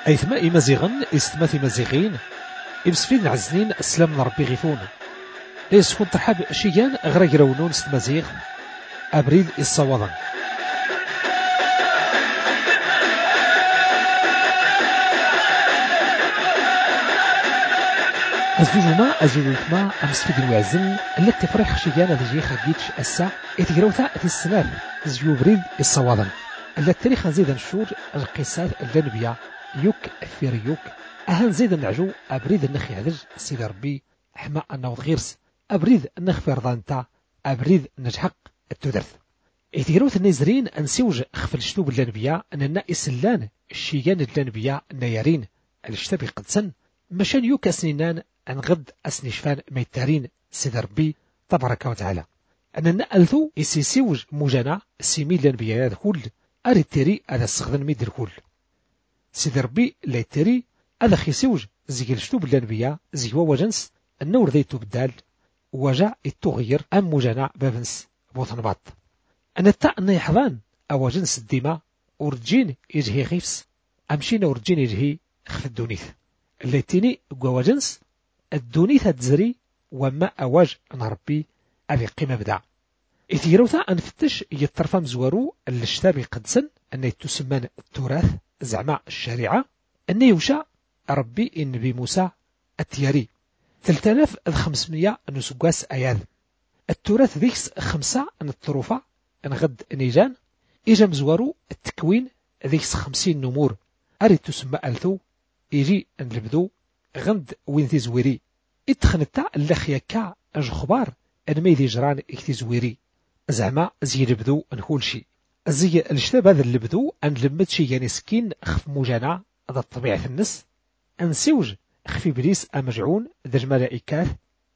أيثما إمازيغن إستماث إمازيغين إمسفين عزنين السلام ربي غيثون إيسفون ترحاب شيان غرا يراونون ستمازيغ أبريد الصوادن أزوجما أمسفين وعزن اللي تفرح شيان هذا خاقيتش الساعة إتجروثا السنان زيو بريد الصوادن اللي التاريخ نزيد نشور القصات الجانبية يوك فيريوك أهان زيد نعجو أبريد النخ يعدج سيدي ربي حما أنه غيرس أبريد النخ فيرضانتا أبريد نجحق التدرث إتجروث النزرين أنسيوج خف الشتوب الجانبية أننا إسلان الشيان الجانبية النيارين الاشتبي قدسن مشان يوك أسنينان أن غد أسنشفان ميتارين سيدي ربي تبارك وتعالى أننا ألثو إسيسيوج مجانا سيميل الأنبياء كل أريتيري هذا السغذن ميدر كل سيدي ربي ليتيري هذا خيسيوج زيجل شتوب الأنبياء زيوا وجنس النور ذيتو بدال وجا التغير أم مجانا بابنس بوثنباط أنا أن يحضان أو جنس الدماء ورجين يجهي غيفس أمشينا ورجين يجهي خف الدونيث الليتيني قوى جنس الدونيث الدزري وما أواج نربي أذي قيمة بدع إثيروثا أنفتش يطرف مزوارو الاشتابي قدسن أن يتسمى التراث زعماء الشريعة أن يوشى ربي النبي موسى التياري 3500 نسقاس أياد التراث ذيكس 5 الطروفة غد نيجان إجا مزوارو التكوين ذيكس 50 نمور أريد تسمى ألثو يجي نلبدو غند وين ذي زويري اتخنتا اللخيكا أجخبار أنميذي جران اكتزويري زعما زي لبدو نقول شي زي الشتاب هذا اللبدو أن لمد شي يعني سكين خف موجانا هذا الطبيعة النس أنسيوج خفي بليس أمجعون ذا الملائكات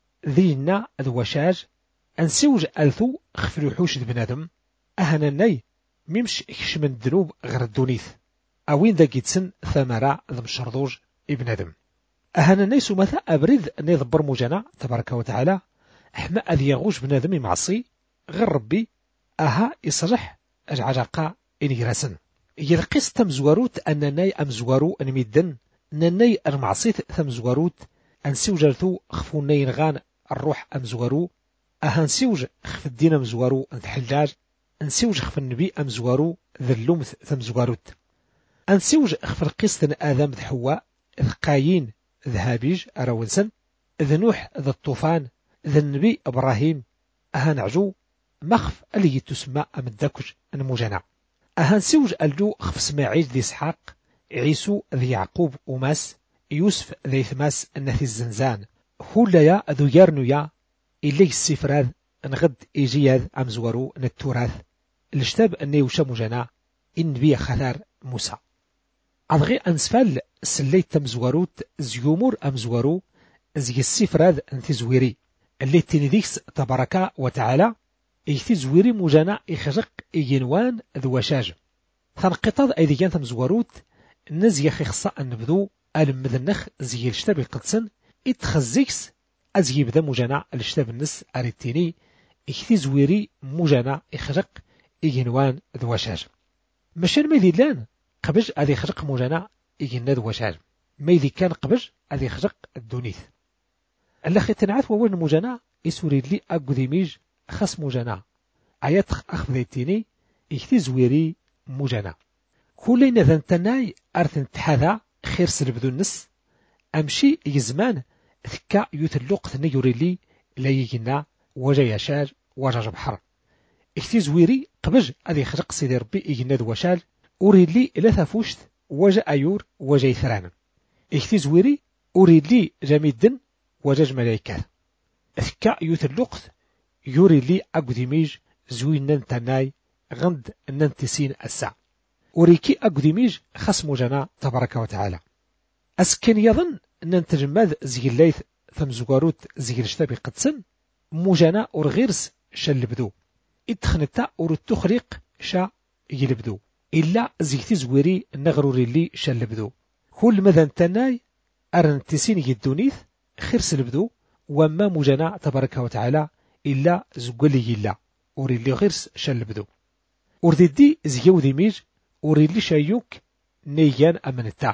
ذينا الوشاج أنسيوج ألثو خف الوحوش بنادم أهنا ناي ميمش إكش من الذنوب غير الدونيث أوين ذا جيتسن ثمرة ذا مشردوج ابن آدم أهنا ناي سمثا أبريد نيضبر موجانا تبارك وتعالى حما أذي يغوش بنادم معصي غير ربي أها يصرح أجعجاقا إنجراسن يلقيس تمزواروت أنناي أمزوارو أنميدن نناي المعصيت ثمزواروت أنسيوجرثو خفوني نغان الروح أمزوارو أها نسيوج خف الدين أمزوارو انتحلاج أنسيوج خف النبي أمزوارو ذلومث ثمزواروت أنسيوج خف القيس آدم ذ حواء ذ قايين ذهابيج أراونسن ذ نوح ذا الطوفان ذا النبي إبراهيم أها نعجو مخف اللي تسمى أمدكش المجنع أهان سيوج ألجو خف اسماعيل ذي إسحاق عيسو ذي يعقوب وماس يوسف ذي ثماس النثي الزنزان هولايا ذو يارنويا إلي السفراذ نغد إيجياذ أمزورو نتوراث الاشتاب النيوشا مجنع إنبي خثار موسى أضغي أنسفال سليت تمزوروت زيومور أمزورو زي السفراذ انثي زويري اللي تنديكس تبارك وتعالى إيثي زويري مجانا إخرق إينوان ذو وشاج ثنقطاض أيدي كان تمزوروت نزي خصا النبذو المذنخ زي الشتاب القدسن إتخزيكس أزي بدا مجانا الشتاب النس أريتيني إيثي زويري مجانا إخرق إينوان ذو وشاج مشان ميذي لان قبج أذي خرق مجانا إينا ذو وشاج ميذي كان قبج أذي خرق الدونيث اللخي تنعث ووين مجانا إسوريد لي أقذيميج خاص مجانا عيات أخذيتيني إكتي زويري مجانا كلنا ذنتناي أرثن تحاذا خير سلبذو النس أمشي يزمان ثكا يتلوق ثني يوري لي لا يجينا وجا يشال وجا جبحر إكتي زويري قبج أذي خرق سيدي ربي إيجنا ذو وشال أريد لي لا ثفوشت وجا أيور وجا يثران إكتي زويري أريد لي جميدن وجاج ملايكات ثكا يتلوق يوري لي أقدميج زوين ننتناي غند ننتسين الساعة وريكي أقدميج خصم جنا تبارك وتعالى أسكن يظن أن نتجمد زي الليث ثمزقاروت زي الشتابي قدسن موجانا أرغيرس شلبدو إدخنتا أرتخريق شا يلبدو إلا زيكتي زويري نغروري لي شلبدو كل ماذا نتناي أرنتسين يدونيث خير سلبدو وما موجانا تبارك وتعالى إلا زقلي إلا أريد لي غيرس شلبدو أريد دي زيو ديميج أريد لي شايوك نيجان أمنتا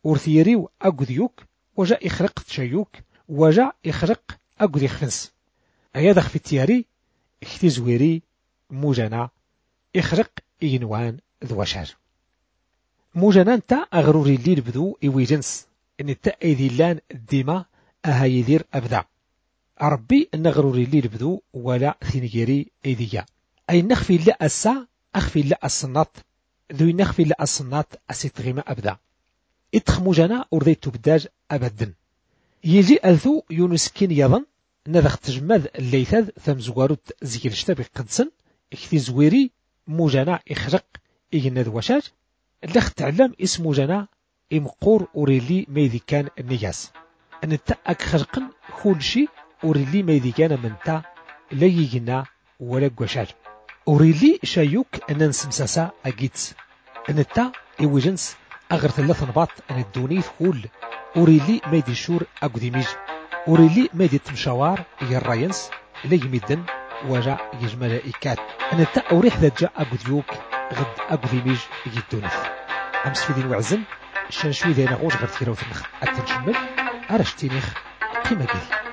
ورثيريو أقذيوك وجا يخرق تشيوك وجا يخرق أقذي خفنس أيا دخ في التياري اختي زويري موجانا يخرق ينوان ذواشار موجانا نتا أغروري اللي بدو إويجنس إن التا أيدي لان الديما أها يدير أبدا ربي نغروري اللي بدو ولا ثينيري أيديا أي نخفي لا السا أخفي لا الصناط ذو نخفي لا الصناط أسيتغيما أبدا إتخموجانا أرضيتو بداج أبدا يجي أذو يونسكين يظن نذخ تجمد الليثاذ ثم زواروت زيكي الشتابي قدسن اكتي زويري موجانا إخرق إيجنا ذواشاج لخ تعلم اسم موجانا إمقور أوريلي ميذي كان النياس أن التأك خرقن كل شي أوريلي ميذي كان من تا لا يجنا ولا قوشاج أوريلي شايوك أن نسمساسا أجيتس أن التا إيوجنس أغر ثلاث نباط أن الدوني ثقول أوريلي ميدي شور أقديميج أوريلي ميدي تمشاوار يراينس لا يمدن وجا يجمل إيكات أن التا أوريح ذا جاء أقديوك غد أقديميج يدونيث أمس في دين وعزن شنشوي دينا غوش غير تيراو تنخ أتنشمل أرشتينيخ قيمة جدي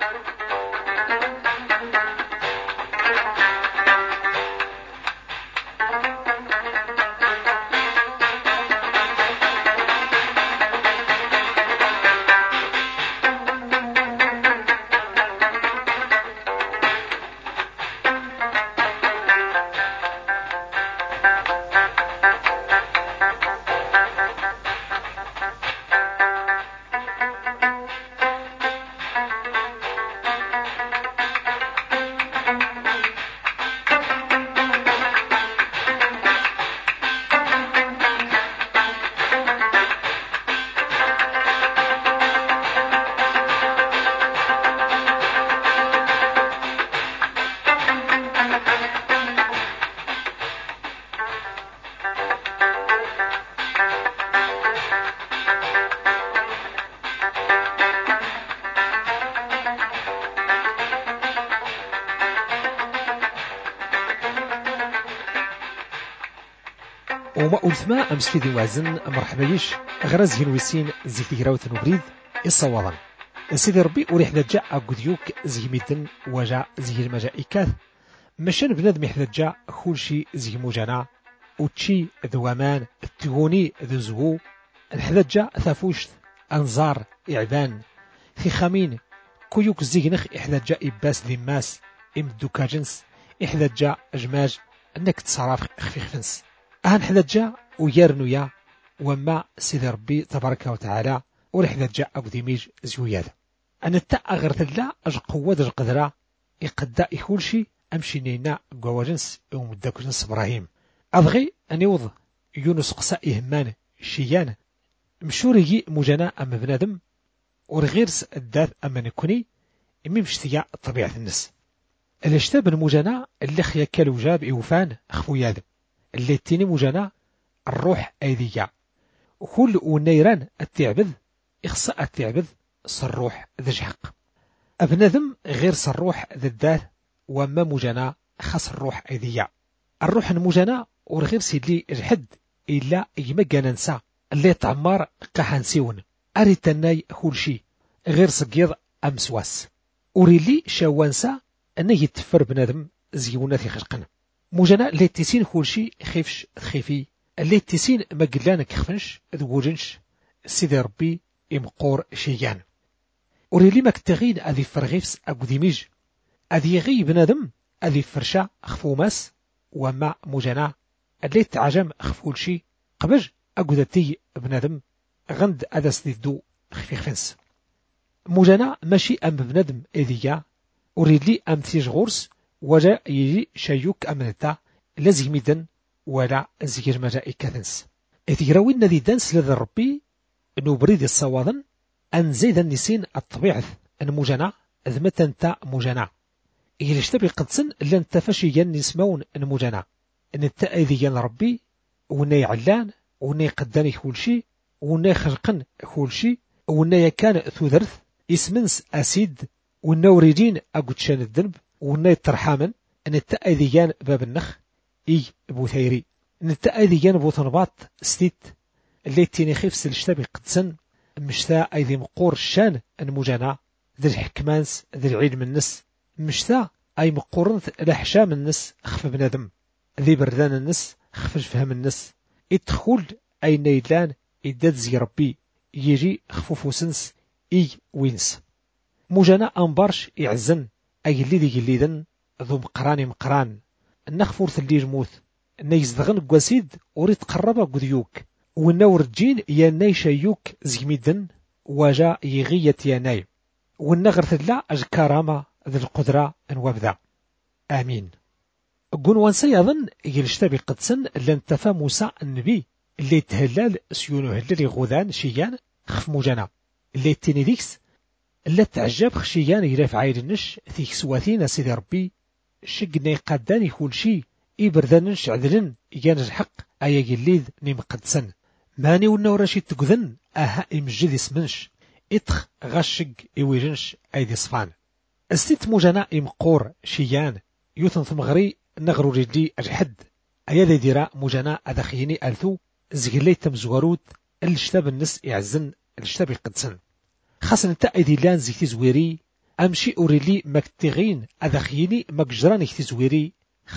وما ألثما أمس في ذي وازن مرحبا يش غرز هنويسين زي ثيراوت نبريد الصواضا سيدي ربي وريح جاء أقوديوك زي ميدن وجاء زي المجائكات مشان بنادم يحدجا كل شي زي موجانا وتشي ذوامان التغوني ذو زهو الحدجا ثافوشت أنظار إعبان في خامين كيوك زينخ إحدجا إباس ذي ماس إمدوكا جنس إحدجا أجماج أنك تصرف خفي خفنس أهن حدجا ويرنويا وما سيدي ربي تبارك وتعالى ورحدجا أقدميج زوياد أن التاء غرتلا أج قوة أج قدرة إقدا إخولشي أمشي نينا قواجنس ومداك جنس إبراهيم أبغي أن يوض يونس قصاء إهمان شيان مشوري مجانا أم بنادم ورغيرس الداث أما نكوني إمي مشتيا طبيعة الناس الاشتاب المجانا اللي خياك الوجاب إوفان أخفوياد اللي تيني مجانا الروح أيديا وكل ونيران التعبذ إخصاء التعبذ صروح ذا جحق أبنادم غير صروح ذا الداث وما مجانا خاص الروح أيديا الروح المجانا ورغير سيدلي الحد إلا يمجا ننسى اللي تعمار قحنسيون أريتناي كل شي غير صقيض أمسواس أوريلي شوانسا أنه يتفر بنادم زيونا في خلقنا مجانا اللي تسين كل شي خيفش خيفي اللي تسين مقلان كخفنش ذوجنش سيدي ربي إمقور شيان أوريلي مكتغين أذي فرغيفس أقديميج أذي غي بنادم أذي فرشا خفوماس وما مجانا اللي تعجم خفول شي قبج أقدتي بنادم غند أدس ديدو خفي خفنس مجانا ماشي أم بنادم إذيا أوريلي أم تيج غورس وجا يجي شيوك أمنتا لازم يدن ولا زير مجائكة إذيراوين نذي دانس لذا ربي نبريد الصواضن أن زيد النسين الطبيعة أن مجانا ذمتا تا مجانا إذا اشتبه قدسن لن تفشي نسمون أن مجانا أن التأذيان ربي وني علان وني قداني كل شي وني خلقن كل شي وني كان ثوذرث اسمنس أسيد ونوريجين أقودشان الذنب وني ترحاما أن التأذيان باب النخ إي بوثيري أن التأذيان بوثنباط ستيت اللي تيني خيف سلشتبه قدسن مشتا أيدي مقور الشان المجانا ذي الحكمانس ذي العلم النس مشتا أي مقورنث الأحشام النس خف بنادم ذي بردان النس خف فهم النس ادخل أي نيلان إداد زي ربي يجي خفوفو سنس إي وينس مجانا أنبارش يعزن أي اللي ذي قليدن ذو مقران النخفور ثلي جموث نيزدغن قواسيد وريد قربا قديوك والنور الجين ياناي شايوك زيميدن وجا يغيت ياناي والنغر ثلا أجكاراما ذي القدرة انوابدا آمين قون وانسا يظن يلشتبي قدسن لن تفا موسى النبي اللي تهلال سيونو هلالي غودان شيان خف مجانا اللي تيني ديكس اللي تعجب خشيان يلاف عايد النش ثيك سواتين سيدي ربي شقني قداني كل شي إبردانش عدلن يانج الحق أيا جليد نمقدسن ماني ونوراشي تقذن أها إمجد اسمنش إتخ غشق إويجنش أيدي صفان استيت مجانا إمقور شيان يوثن ثمغري نغرو رجلي الحد أيا ذي ديرا مجانا أدخيني ألثو زغلي تمزوروت الشتاب النس يعزن الشتاب يقدسن خاصن تا أيدي لان زيكتي زويري أمشي أوريلي مكتغين أدخيني مكجران اكتي زويري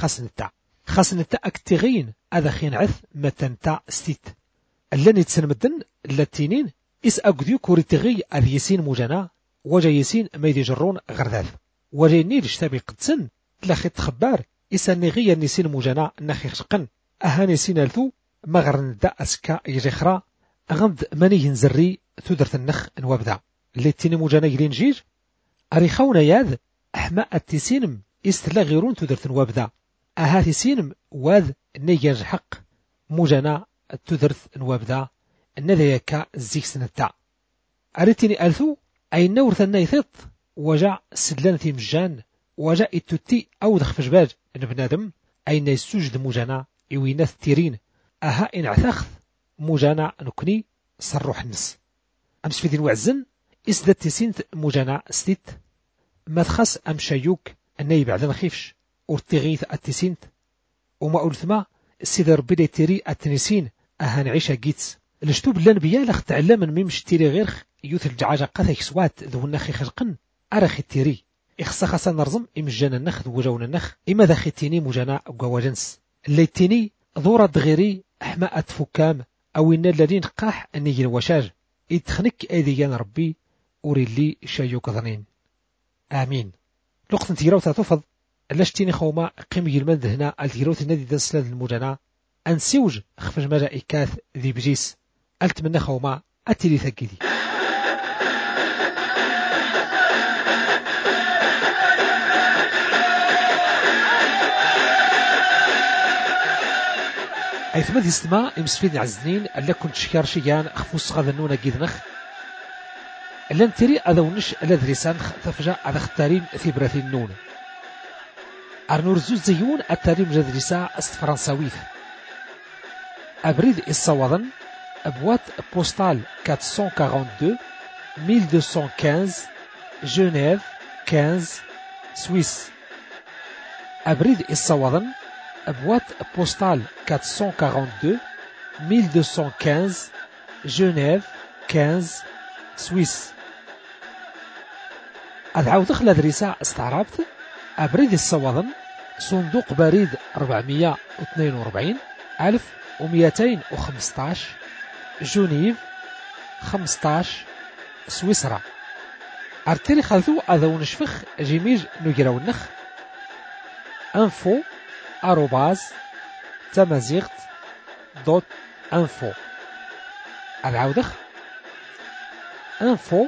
خاصن تا أكتغين أدخين عث متنتا ستيت اللان يتسنمدن اللاتينين إس أقديو كوريتغي أذيسين مجانا وجا يسين ما يدجرون غرداث وريني لشتابي قدسن تلاخي تخبار إسا نغي نسين مجانا نخي خشقن أهاني سين ألثو مغرن دا أسكا يجيخرا أغمد ماني ينزري ثدرت النخ نوابدا اللاتيني مجانا يلين جيج أريخونا ياذ أحماء التسينم إستلا غيرون ثدرت نوابدا أهاتي سينم واذ نيجاج حق مجانا تدرث نوابدا النذا يكا الزيك سنتا أريتني ألثو أي نور ثنا يثط وجع سلان في مجان وجع التوتي أو دخ فجباج نبنادم أي نيسوجد مجانا إويناث تيرين أها إن عثاخذ مجانا نكني صروح النس أمس في ذي الوعزن إسدت تسينت مجانا ستيت ما تخص أمشايوك أني بعد نخيفش ورتغيث التسينت وما أولثما السيدة ربي دي تيري التنسين أهان عيشة جيتس الاشتوب لنبيا لخ تعلم ميمش تيري غيرخ يوث الجعاجة قاثيك سوات ذو النخي خلقن أرخي التيري إخصا خاصا نرزم إمجانا النخ ذو وجون النخ إما ذا خيتيني مجانا قواجنس اللي تيني ذورة دغيري أحماء فكام أو إن الذين قاح أني الوشاج إدخنك أيديان ربي أوري لي شايوك ظنين آمين لقطة تيراو تفض لاشتيني خوما قيم المد هنا التيروت النادي دنسلاد المجانا أنسيوج خفج مجا إكاث ذي بجيس ألتمنى خوما أتيلي ثقيدي أيثما ذي استماع إمسفيدني عزنين ألا كنت شكار شيان خفوص غذنونا جيدنخ ألا نتري أذونش ألا ذريسان تفجأ على اختارين ثبرة النون أرنور زوز زيون التاريم جذريسا أست فرنساويث أبريد الصوادن أبوات بوستال 442 1215 جنيف 15 سويس أبريد الصوادن أبوات بوستال 442 1215 جنيف 15 سويس أدعو دخل ذريسا استعرابت أبريد الصوادن صندوق بريد 442 1215 جنيف 15 سويسرا أرتري خلثو أذو نشفخ جيميج نجراو النخ info @tamazight.info العودخ info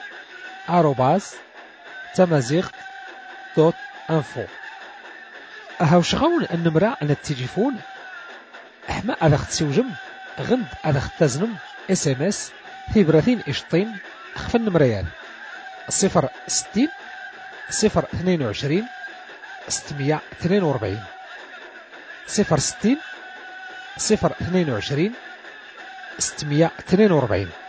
@tamazight.info أهاو شغون النمرة على التليفون أحما أذا تسوجم غند أذا تزنم SMS ثبرثين إشطين أخف النمريان 060 022 642 060 022 642